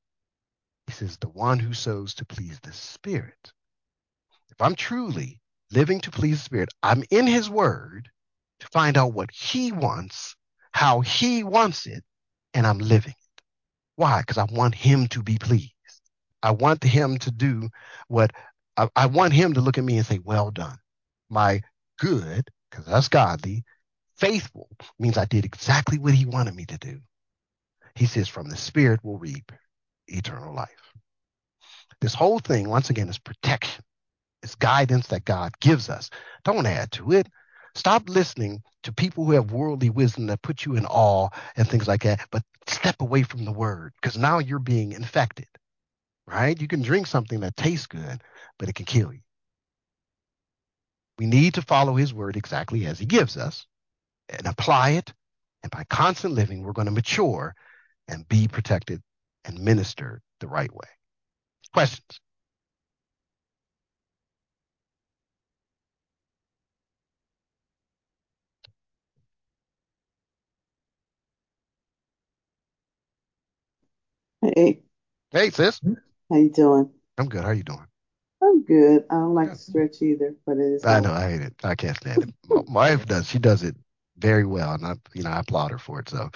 He says, the one who sows to please the Spirit. If I'm truly living to please the Spirit, I'm in his word to find out what he wants, how he wants it, and I'm living it. Why? Because I want him to be pleased. I want him to do what I, I want him to look at me and say, well done. My good, because that's godly, faithful means I did exactly what he wanted me to do. He says, from the Spirit will reap eternal life. This whole thing, once again, is protection. It's guidance that God gives us. Don't add to it. Stop listening to people who have worldly wisdom that put you in awe and things like that, but step away from the word because now you're being infected, right? You can drink something that tastes good, but it can kill you. We need to follow his word exactly as he gives us and apply it. And by constant living, we're going to mature and be protected and minister the right way. Questions? Hey, Hey, sis. how you doing? I'm good. How you doing? I'm good. I don't like Good. to stretch either, but it is I what know. I hate it. I can't stand it. My, my wife does. She does it very well, and I, you know, I applaud her for it. So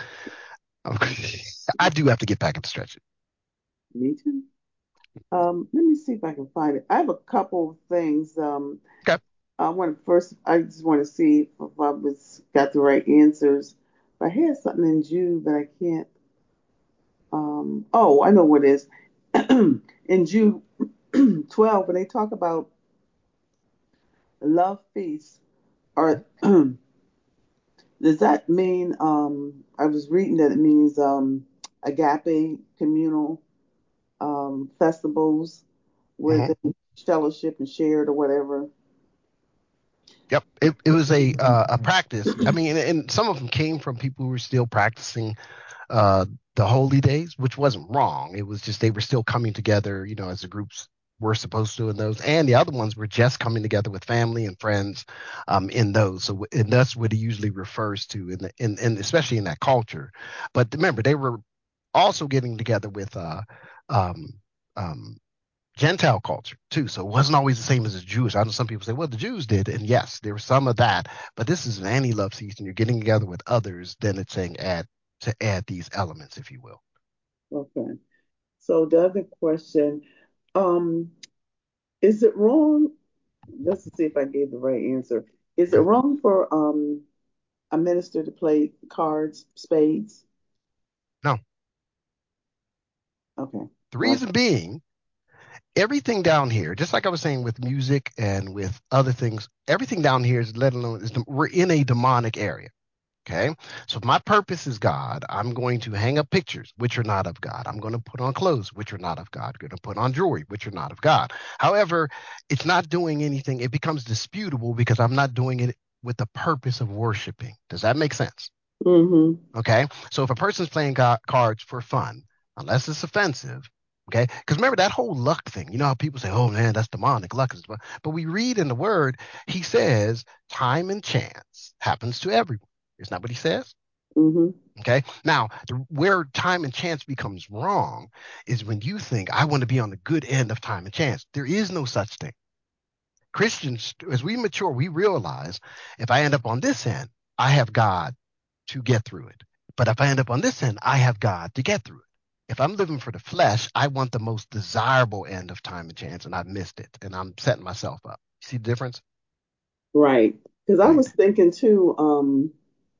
I do have to get back and stretch it. me too. Um, let me see if I can find it. I have a couple of things. Um, Okay. I want to first. I just want to see if I was got the right answers. I had something in Jude, but I can't. Um, oh, I know what it is. In Jude twelve, when they talk about love feasts, or does that mean? Um, I was reading that it means um, agape communal um, festivals where Hmm. they fellowship and shared or whatever. Yep. It it was a uh, a practice. I mean, and, and some of them came from people who were still practicing uh, the holy days, which wasn't wrong. It was just they were still coming together, you know, as the groups were supposed to in those. And the other ones were just coming together with family and friends um, in those. So, and that's what he usually refers to in the in, in especially in that culture. But remember, they were also getting together with uh, um, um, Gentile culture too. So it wasn't always the same as the Jewish. I know some people say, well, the Jews did. And yes, there was some of that. But this is an anti-love season. You're getting together with others. Then it's saying add to add these elements, if you will. Okay. So the other question, um, is it wrong? Let's see if I gave the right answer. Is it Okay. wrong for um a minister to play cards, spades? No, Okay. the Well, reason being, everything down here, just like I was saying with music and with other things, everything down here is let alone is we're in a demonic area. Okay. So if my purpose is God, I'm going to hang up pictures, which are not of God. I'm going to put on clothes, which are not of God. I'm going to put on jewelry, which are not of God. However, it's not doing anything. It becomes disputable because I'm not doing it with the purpose of worshiping. Does that make sense? mm-hmm. Okay. So if a person's playing ca- cards for fun, unless it's offensive, Okay. Because remember that whole luck thing. You know how people say, oh man, that's demonic. Luck is. But we read in the word, he says, time and chance happens to everyone. Isn't that what he says? Hmm. Okay. Now, the, where time and chance becomes wrong is when you think, I want to be on the good end of time and chance. There is no such thing. Christians, as we mature, we realize if I end up on this end, I have God to get through it. But if I end up on this end, I have God to get through it. If I'm living for the flesh, I want the most desirable end of time and chance, and I've missed it, and I'm setting myself up. See the difference? Right. Because I Right. was thinking too, um,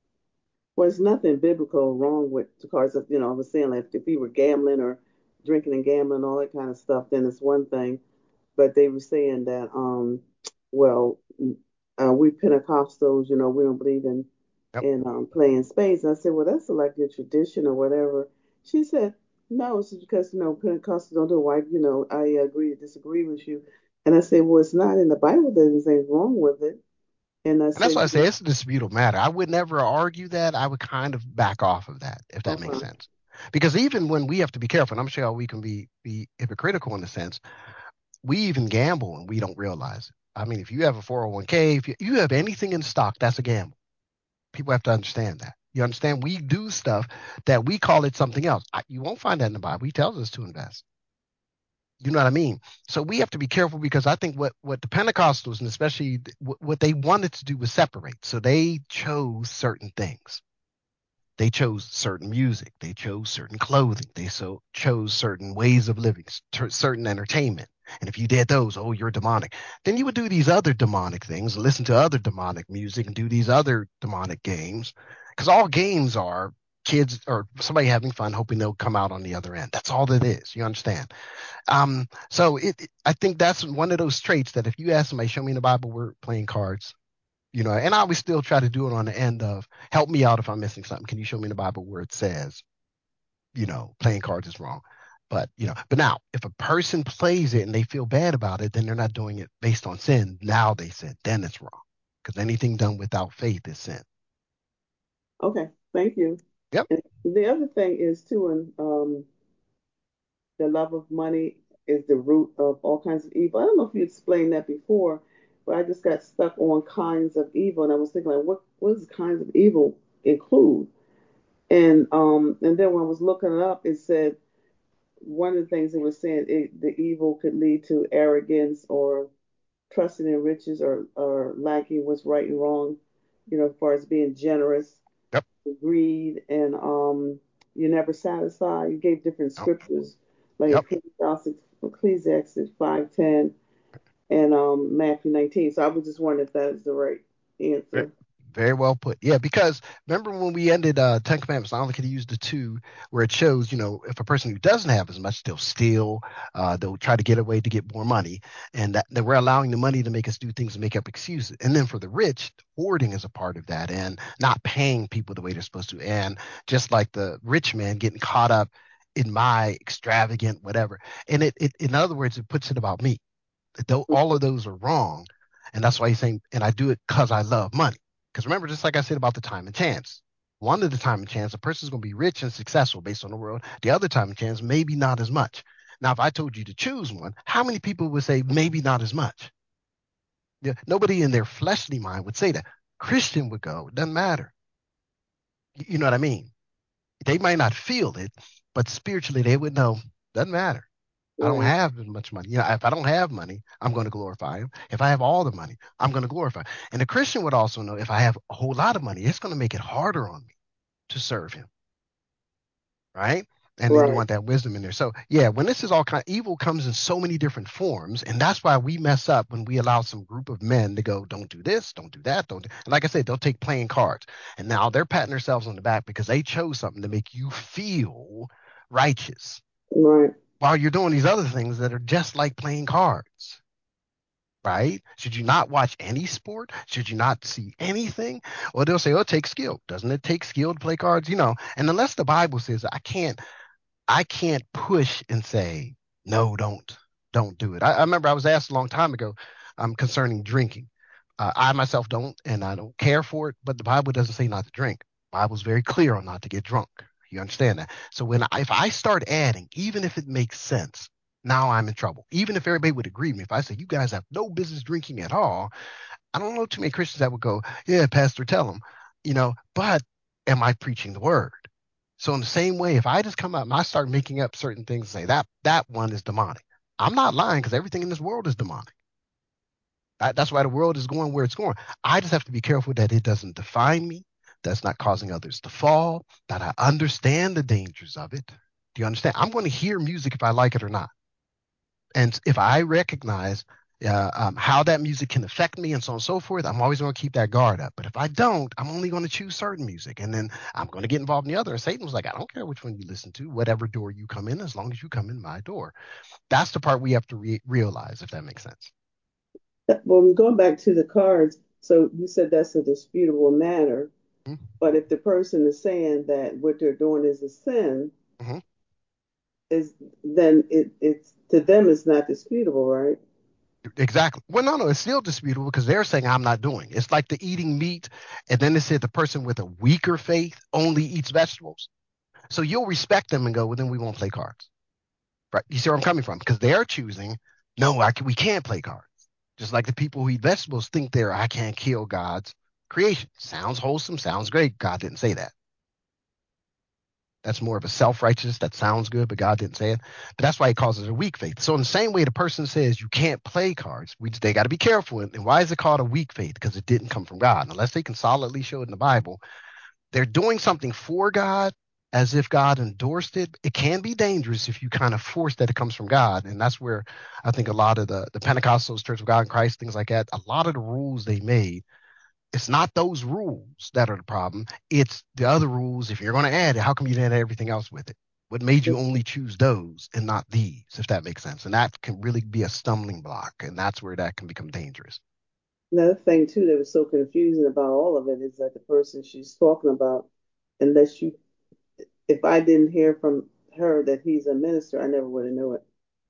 was nothing biblical wrong with the cards. Of, you know, I was saying like if he were gambling or drinking and gambling, all that kind of stuff, then it's one thing. But they were saying that, um, well, uh, we Pentecostals, you know, we don't believe in Yep. in um, playing spades. And I said, well, that's like your tradition or whatever. She said, no, it's just because you know Pentecostals don't do it. Why, you know, I agree to disagree with you. And I said, well, it's not in the Bible. There's anything wrong with it. And I And that's said, why I say it's a disputable matter. I would never argue that. I would kind of back off of that, if that makes okay, sense. Because even when we have to be careful, and I'm sure we can be be hypocritical in a sense, we even gamble and we don't realize it. I mean, if you have a four oh one k, if you, you have anything in stock, that's a gamble. People have to understand that. You understand? We do stuff that we call it something else. I, you won't find that in the Bible. He tells us to invest. You know what I mean? So we have to be careful because I think what what the Pentecostals and especially what, what they wanted to do was separate. So they chose certain things. They chose certain music. They chose certain clothing. They so chose certain ways of living, certain entertainment. And if you did those, oh, you're demonic. Then you would do these other demonic things, listen to other demonic music, and do these other demonic games. Because all games are kids or somebody having fun, hoping they'll come out on the other end. That's all it is. You understand? Um, so it, it- I think that's one of those traits that if you ask somebody, show me in the Bible, we're playing cards, you know, and I always still try to do it on the end of help me out if I'm missing something. Can you show me in the Bible where it says, you know, playing cards is wrong? But, you know, but now if a person plays it and they feel bad about it, then they're not doing it based on sin. Now they sin, then it's wrong. Because anything done without faith is sin. okay, thank you. Yep. And the other thing is too, and um, the love of money is the root of all kinds of evil. I don't know if you explained that before, but I just got stuck on kinds of evil, and I was thinking like, what what does kinds of evil include? And um, and then when I was looking it up, it said one of the things it was saying it, the evil could lead to arrogance or trusting in riches or or lacking what's right and wrong, you know, as far as being generous, Yep. greed, and um, you're never satisfied. You gave different Yep. scriptures like Yep. Ecclesiastes, Ecclesiastes five ten and um, Matthew nineteen. So I was just wondering if that is the right Ve- answer. Very well put. Yeah, because remember when we ended uh, Ten Commandments, I only could use the two where it shows, you know, if a person who doesn't have as much, they'll steal, uh, they'll try to get away to get more money, and that, that we're allowing the money to make us do things and make up excuses. And then for the rich, hoarding is a part of that, and not paying people the way they're supposed to. And just like the rich man getting caught up in my extravagant whatever. And it, it in other words, it puts it about me. Though all of those are wrong. And that's why he's saying, and I do it because I love money. Because remember, just like I said about the time and chance, one of the time and chance, a person's going to be rich and successful based on the world. The other time and chance, maybe not as much. Now, if I told you to choose one, how many people would say maybe not as much? Yeah, nobody in their fleshly mind would say that. Christian would go, it doesn't matter. You know what I mean? They might not feel it, but spiritually they would know, doesn't matter. I don't Right, have as much money. You know, if I don't have money, I'm going to glorify him. If I have all the money, I'm going to glorify him. And the Christian would also know if I have a whole lot of money, it's going to make it harder on me to serve him, right? And then you right, want that wisdom in there. So yeah, when this is all kind evil comes in so many different forms, and that's why we mess up when we allow some group of men to go, don't do this, don't do that, don't. Do. And like I said, they'll take playing cards, and now they're patting themselves on the back because they chose something to make you feel righteous right, while you're doing these other things that are just like playing cards, right? Should you not watch any sport? Should you not see anything? Or they'll say, oh, it takes skill. Doesn't it take skill to play cards? You know, and unless the Bible says I can't, I can't push and say, no, don't, don't do it. I, I remember I was asked a long time ago um, concerning drinking. Uh, I myself don't, and I don't care for it, but the Bible doesn't say not to drink. The Bible's very clear on not to get drunk. You understand that? So when I, if I start adding, even if it makes sense, now I'm in trouble. Even if everybody would agree with me, if I say you guys have no business drinking at all, I don't know too many Christians that would go, yeah, Pastor, tell them, you know, but am I preaching the word? So in the same way, if I just come up and I start making up certain things and say that that one is demonic, I'm not lying because everything in this world is demonic. I, that's why the world is going where it's going. I just have to be careful that it doesn't define me, that's not causing others to fall, that I understand the dangers of it. Do you understand? I'm going to hear music if I like it or not. And if I recognize uh, um, how that music can affect me and so on and so forth, I'm always going to keep that guard up. But if I don't, I'm only going to choose certain music. And then I'm going to get involved in the other. And Satan was like, I don't care which one you listen to, whatever door you come in, as long as you come in my door. That's the part we have to re- realize, if that makes sense. Well, we're going back to the cards. So you said that's a disputable matter. Mm-hmm. But if the person is saying that what they're doing is a sin, Mm-hmm. is then it it's to them it's not disputable, right? Exactly. Well, no, no, it's still disputable because they're saying I'm not doing. It's like the eating meat, and then they said the person with a weaker faith only eats vegetables. So you'll respect them and go, well, then we won't play cards. Right? You see where I'm coming from? Because they're choosing, no, I can, we can't play cards. Just like the people who eat vegetables think they're, I can't kill God's creation. Sounds wholesome, sounds great. God didn't say that. That's more of a self-righteous. That sounds good, but God didn't say it. But that's why he calls it a weak faith. So in the same way, the person says you can't play cards. We they got to be careful. And why is it called a weak faith? Because it didn't come from God. Unless they can solidly show it in the Bible, they're doing something for God as if God endorsed it. It can be dangerous if you kind of force that it comes from God. And that's where I think a lot of the, the Pentecostals, Church of God in Christ, things like that, a lot of the rules they made, it's not those rules that are the problem. It's the other rules. If you're going to add it, how come you didn't add everything else with it? What made you only choose those and not these, if that makes sense? And that can really be a stumbling block. And that's where that can become dangerous. Another thing too that was so confusing about all of it is that the person she's talking about, unless you, if I didn't hear from her that he's a minister, I never would have knew it.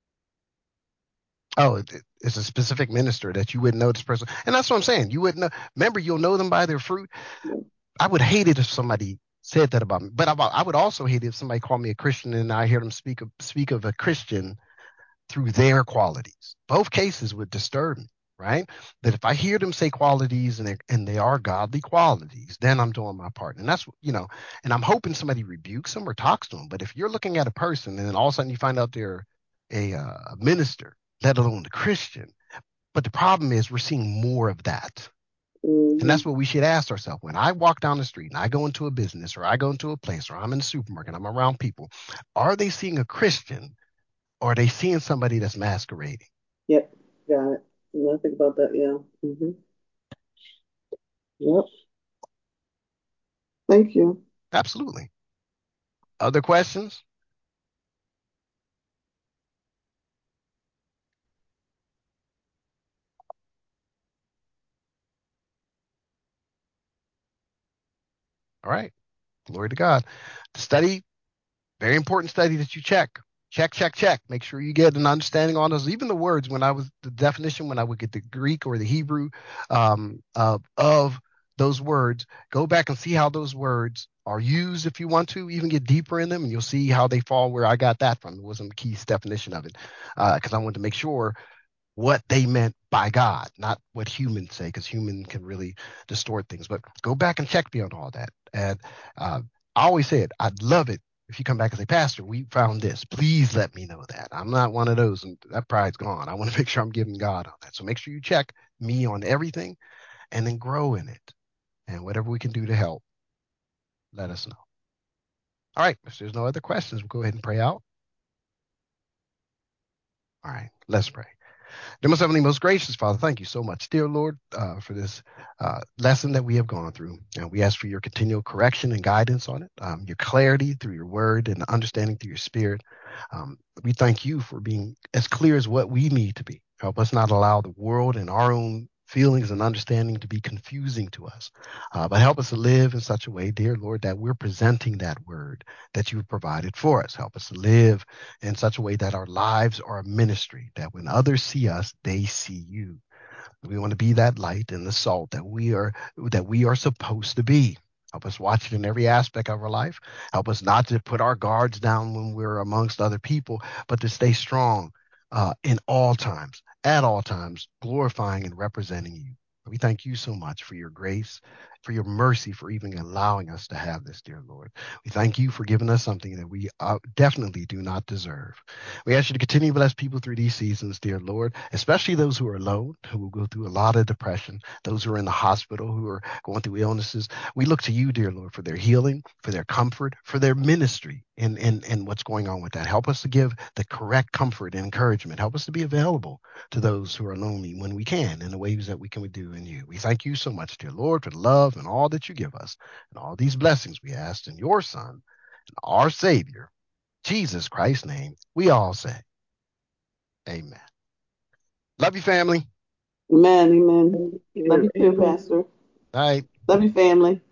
Oh, it, it's a specific minister that you wouldn't know this person. And that's what I'm saying. You wouldn't know. Remember, you'll know them by their fruit. I would hate it if somebody said that about me. But I, I would also hate it if somebody called me a Christian and I hear them speak of, speak of a Christian through their qualities. Both cases would disturb me, right? That if I hear them say qualities and they, and they are godly qualities, then I'm doing my part. And that's, you know, and I'm hoping somebody rebukes them or talks to them. But if you're looking at a person and then all of a sudden you find out they're a, uh, a minister, let alone a Christian, but the problem is we're seeing more of that. And Mm-hmm. that's what we should ask ourselves. When I walk down the street and I go into a business or I go into a place or I'm in a supermarket, I'm around people, are they seeing a Christian or are they seeing somebody that's masquerading? Yep, got it. You think about that, yeah. Mm-hmm. Yep. Thank you. Absolutely. Other questions? All right. Glory to God. The study, very important study that you check. Check, check, check. Make sure you get an understanding on those. Even the words, when I was the definition, when I would get the Greek or the Hebrew um, uh, of those words, go back and see how those words are used if you want to, even get deeper in them, and you'll see how they fall where I got that from. It wasn't the key definition of it because uh, I wanted to make sure what they meant by God, not what humans say, because human can really distort things. But go back and check me on all that. And uh, I always say it. I'd love it if you come back and say, Pastor, we found this. Please let me know that. I'm not one of those, and that pride's gone. I want to make sure I'm giving God on that. So make sure you check me on everything and then grow in it. And whatever we can do to help, let us know. All right. If there's no other questions, we'll go ahead and pray out. All right. Let's pray. Dear most heavenly, most gracious Father, thank you so much, dear Lord, uh, for this uh, lesson that we have gone through. And we ask for your continual correction and guidance on it, um, your clarity through your word and understanding through your spirit. Um, we thank you for being as clear as what we need to be. Help us not allow the world and our own feelings and understanding to be confusing to us. Uh, but help us to live in such a way, dear Lord, that we're presenting that word that you've provided for us. Help us to live in such a way that our lives are a ministry, that when others see us, they see you. We want to be that light and the salt that we are that we are supposed to be. Help us watch it in every aspect of our life. Help us not to put our guards down when we're amongst other people, but to stay strong uh, in all times, at all times, glorifying and representing you. We thank you so much for your grace, for your mercy, for even allowing us to have this, dear Lord. We thank you for giving us something that we uh, definitely do not deserve. We ask you to continue to bless people through these seasons, dear Lord, especially those who are alone, who will go through a lot of depression, those who are in the hospital, who are going through illnesses. We look to you, dear Lord, for their healing, for their comfort, for their ministry in, in, in what's going on with that. Help us to give the correct comfort and encouragement. Help us to be available to those who are lonely when we can in the ways that we can do in you. We thank you so much, dear Lord, for the love and all that you give us and all these blessings we ask in your Son, our Savior, Jesus Christ's name. We all say, Amen. Love you, family. Amen. Amen. Love you too, Pastor. All right. Love you, family.